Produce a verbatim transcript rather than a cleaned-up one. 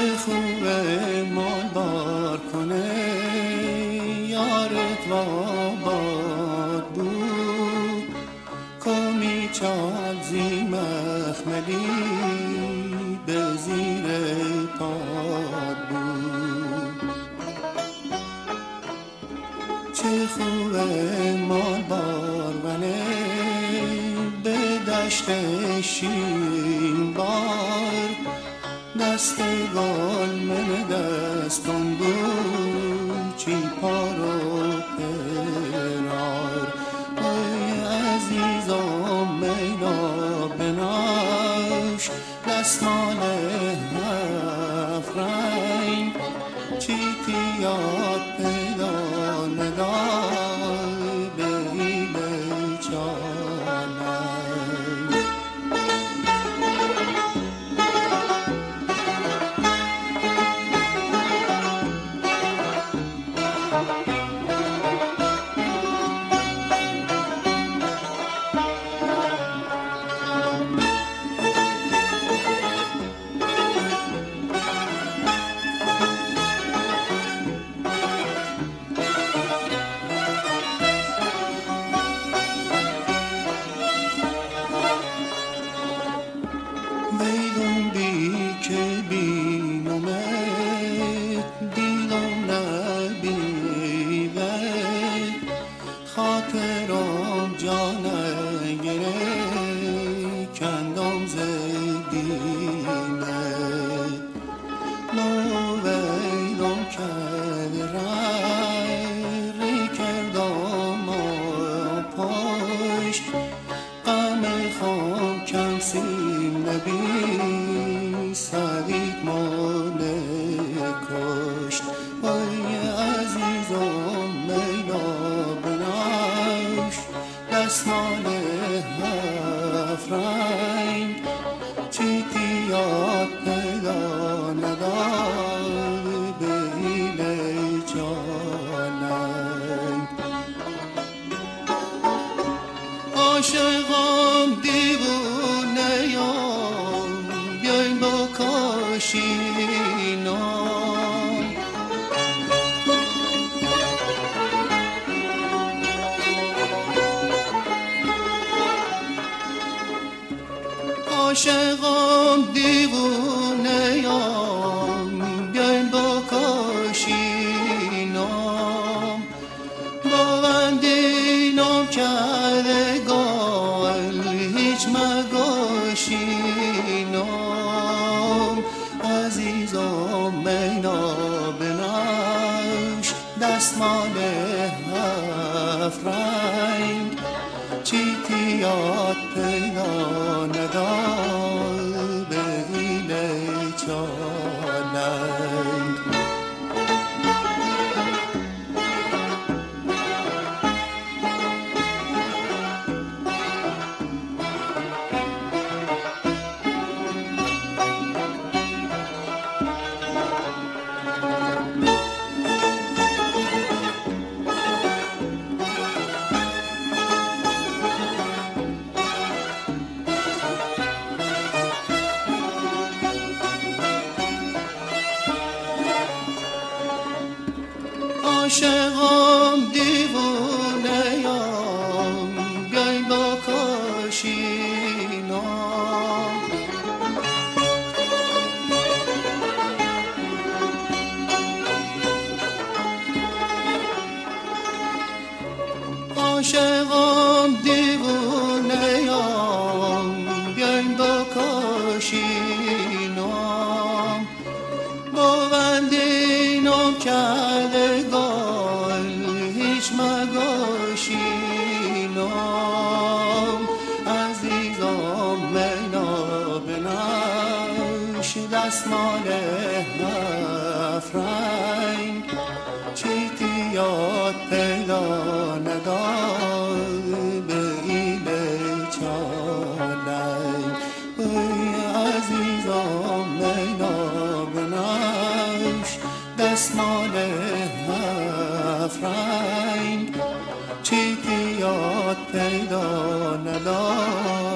خوبه مال بار کنه یارت واباد بود کمی چال زی مخملی به زیر پاد بود. چه خوبه مال بار منه به دشت شیرین بار دست گل من دستم بود چی پارو پرار ای عزیزم مینا بناش دستمال هفت رنگ چی تیاد پیدا ندای به ایله چانه میدون بی که بینمت دیلم نبیوت خاطرم جانه گره کندم زدیمت نو ویلم کرد رای ری کردم و پشت غم خام کم سیم نبی سعید مانه کشت وای عزیزم مینا بناش دستمال هفت رنگ چی تیاد پیدا ندای به ایله جانم عاشقم دیوونه یم بیاین با کاشینام عاشقم دیوونه یم بیاین با کاشینام با بندینم کرده گل هیچ مگاشینم عزیزم مینا بناش دستمال هفت رنگ چی تیاد پیدا ندای به ایله چاننگ عاشقم دیوونه یم بیاین با کاشینام عاشقم دیوونه یم بیاین با کاشینام با بندینم کرده هیچ مگاشینم عزیزم مینا بناش دستمال هفت رنگ چی تیاد پیدا ندای به ایله چاننگ ای عزیزم مینا بناش دستمال هفت رنگ چی تیاد پیدا ندار